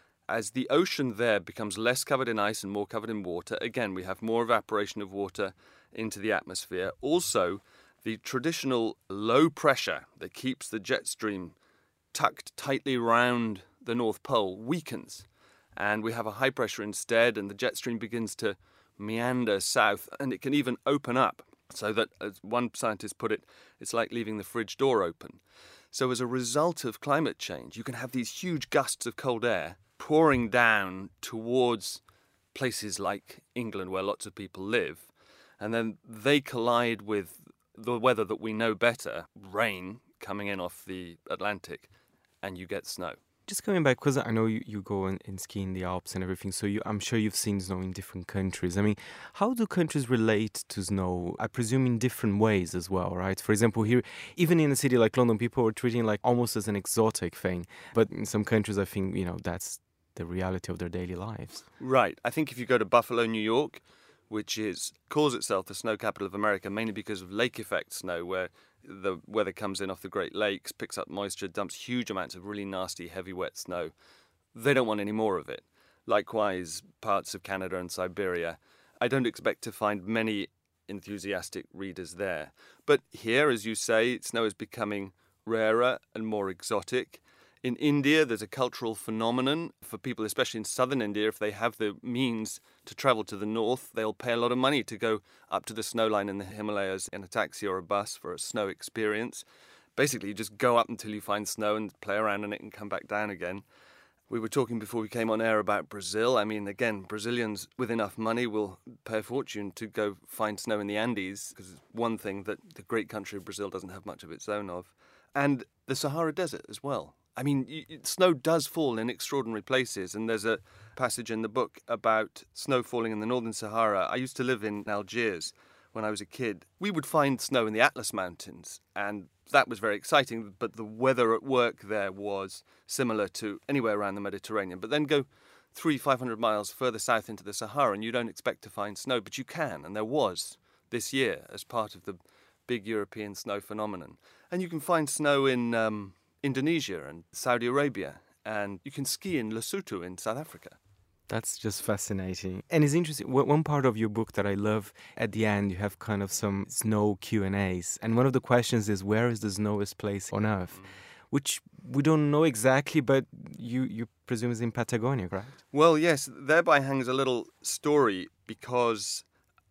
As the ocean there becomes less covered in ice and more covered in water, again, we have more evaporation of water into the atmosphere. Also, the traditional low pressure that keeps the jet stream tucked tightly round the North Pole weakens. And we have a high pressure instead, and the jet stream begins to meander south, and it can even open up. So that, as one scientist put it, it's like leaving the fridge door open. So as a result of climate change, you can have these huge gusts of cold air pouring down towards places like England where lots of people live, and then they collide with the weather that we know better, rain coming in off the Atlantic, and you get snow. Just coming back, because I know you, you go and, and ski in the Alps and everything, so you, I'm sure you've seen snow in different countries. I mean, how do countries relate to snow? I presume in different ways as well, right? For example, here, even in a city like London, people are treating it like almost as an exotic thing. But in some countries, I think, you know, that's the reality of their daily lives. Right. I think if you go to Buffalo, New York, which is calls itself the snow capital of America, mainly because of lake effect snow, where the weather comes in off the Great Lakes, picks up moisture, dumps huge amounts of really nasty, heavy, wet snow. They don't want any more of it. Likewise, parts of Canada and Siberia. I don't expect to find many enthusiastic readers there. But here, as you say, snow is becoming rarer and more exotic. In India, there's a cultural phenomenon for people, especially in southern India. If they have the means to travel to the north, they'll pay a lot of money to go up to the snow line in the Himalayas in a taxi or a bus for a snow experience. Basically, you just go up until you find snow and play around in it and come back down again. We were talking before we came on air about Brazil. I mean, again, Brazilians with enough money will pay a fortune to go find snow in the Andes, because it's one thing that the great country of Brazil doesn't have much of its own of. And the Sahara Desert as well. I mean, y- snow does fall in extraordinary places, and there's a passage in the book about snow falling in the northern Sahara. I used to live in Algiers when I was a kid. We would find snow in the Atlas Mountains, and that was very exciting, but the weather at work there was similar to anywhere around the Mediterranean. But then go three, five hundred miles further south into the Sahara, and you don't expect to find snow, but you can, and there was this year as part of the big European snow phenomenon. And you can find snow in Um, Indonesia and Saudi Arabia, and you can ski in Lesotho in South Africa. That's just fascinating. And it's interesting, one one part of your book that I love, at the end you have kind of some snow Q and A's. And one of the questions is, where is the snowiest place on Earth? Mm. Which we don't know exactly, but you, you presume is in Patagonia, correct? Well, yes, thereby hangs a little story, because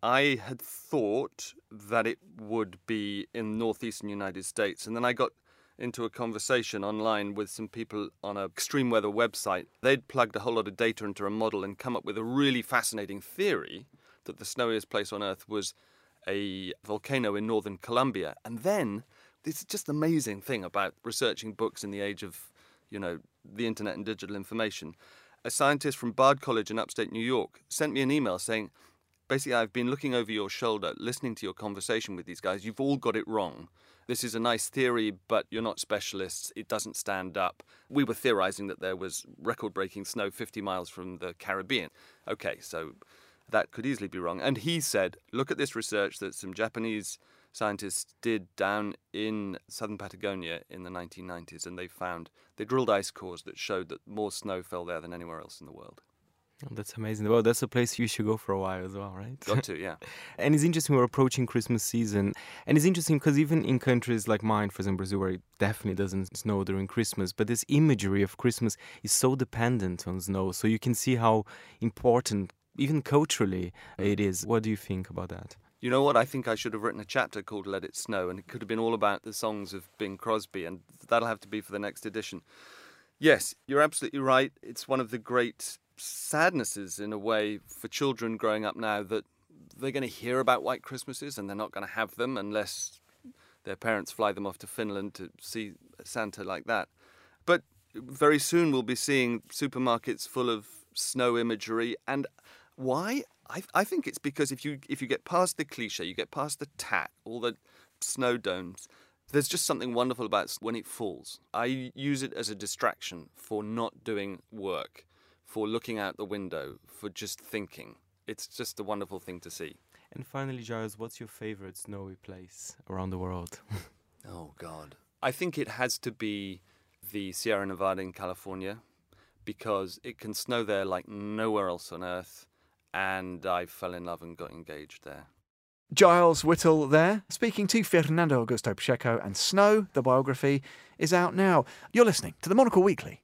I had thought that it would be in northeastern United States, and then I got into a conversation online with some people on an extreme weather website. They'd plugged a whole lot of data into a model and come up with a really fascinating theory that the snowiest place on Earth was a volcano in northern Colombia. And then, this is just amazing thing about researching books in the age of, you know, the internet and digital information. A scientist from Bard College in upstate New York sent me an email saying, basically, I've been looking over your shoulder, listening to your conversation with these guys. You've all got it wrong. This is a nice theory, but you're not specialists. It doesn't stand up. We were theorizing that there was record-breaking snow fifty miles from the Caribbean. Okay, so that could easily be wrong. And he said, look at this research that some Japanese scientists did down in southern Patagonia in the nineteen nineties, and they found, they drilled ice cores that showed that more snow fell there than anywhere else in the world. Oh, that's amazing. Well, that's a place you should go for a while as well, right? Got to, yeah. And it's interesting, we're approaching Christmas season. And it's interesting because even in countries like mine, for example, Brazil, where it definitely doesn't snow during Christmas, but this imagery of Christmas is so dependent on snow. So you can see how important, even culturally, it is. What do you think about that? You know what? I think I should have written a chapter called Let It Snow, and it could have been all about the songs of Bing Crosby, and that'll have to be for the next edition. Yes, you're absolutely right. It's one of the great sadnesses, in a way, for children growing up now, that they're going to hear about white Christmases and they're not going to have them unless their parents fly them off to Finland to see Santa like that. But very soon we'll be seeing supermarkets full of snow imagery. And why? I, I think it's because if you if you get past the cliche, you get past the tat, all the snow domes, there's just something wonderful about when it falls. I use it as a distraction for not doing work, for looking out the window, for just thinking. It's just a wonderful thing to see. And finally, Giles, what's your favorite snowy place around the world? Oh, God. I think it has to be the Sierra Nevada in California, because it can snow there like nowhere else on Earth, and I fell in love and got engaged there. Giles Whittle there, speaking to Fernando Augusto Pacheco, and Snow, the biography, is out now. You're listening to the Monocle Weekly.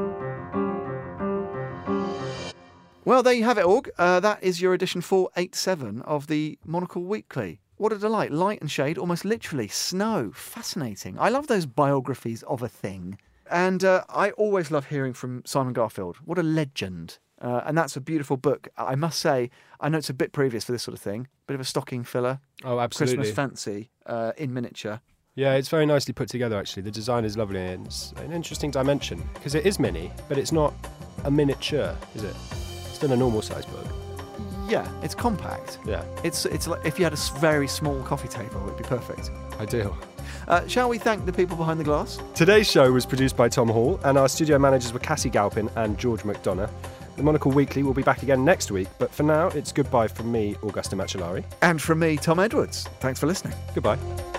Well, there you have it, Org. Uh, that is your edition four eighty-seven of the Monocle Weekly. What a delight. Light and shade, almost literally. Snow. Fascinating. I love those biographies of a thing. And uh, I always love hearing from Simon Garfield. What a legend. Uh, and that's a beautiful book. I must say, I know it's a bit previous for this sort of thing. Bit of a stocking filler. Oh, absolutely. Christmas fancy uh, in miniature. Yeah, it's very nicely put together, actually. The design is lovely, and it's an interesting dimension, because it is mini, but it's not a miniature, is it? It's still a normal size book. Yeah, it's compact. Yeah. It's it's like if you had a s- very small coffee table, it'd be perfect. Ideal. Uh, shall we thank the people behind the glass? Today's show was produced by Tom Hall, and our studio managers were Cassie Galpin and George McDonough. The Monocle Weekly will be back again next week, but for now, it's goodbye from me, Augusto Macellari. And from me, Tom Edwards. Thanks for listening. Goodbye.